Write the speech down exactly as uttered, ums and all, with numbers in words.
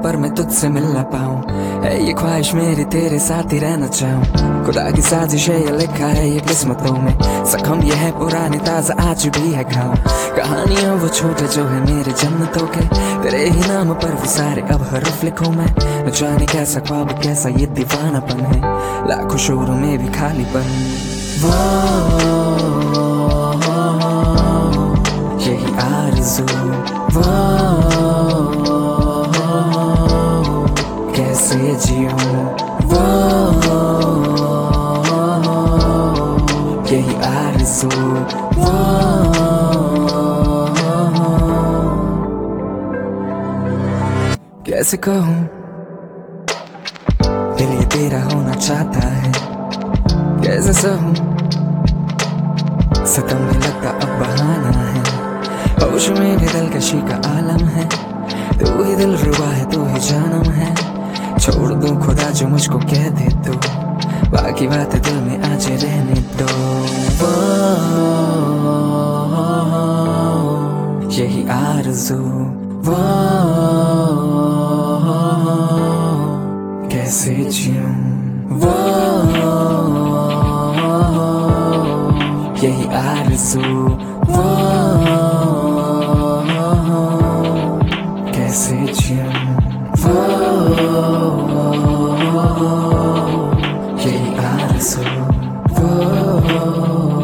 पर मैं तुझसे मिल ना पाऊं। है ये ख्वाहिश मेरी तेरे साथ ही रहना चाहूं। खुदा की साजिश है ये लिखा है ये किस्मतों में। जख्म ये है पुराने ताजा आज भी है घाव। कहानियां वो छोटे जो है मेरे जन्नतों के। तेरे ही नाम पर वो सारे अब हरफ लिखूं मैं। न जाने कैसा ख्वाब कैसा ये दीवानापन है। लाखों शोरों में भी खालीपन। वो यही आरज़ू। वो कैसे जीऊं। वो यही आरज़ू। वो कैसे कहूँ दिल ये तेरा होना चाहता है। कैसे सहूँ सितम में लगता अब बहाना है। होश में भी दिलकशी का आलम है। तू ही दिल रुबा है तू ही जानम है। छोड़ दूं खुदा जो मुझको कह दे तू। बाकी बातें दिल में आज रहने दो। वो यही आरज़ू। वो कैसे जीऊं। वो यही आरज़ू। वो कैसे जीऊं। वो यही आरज़ू। वो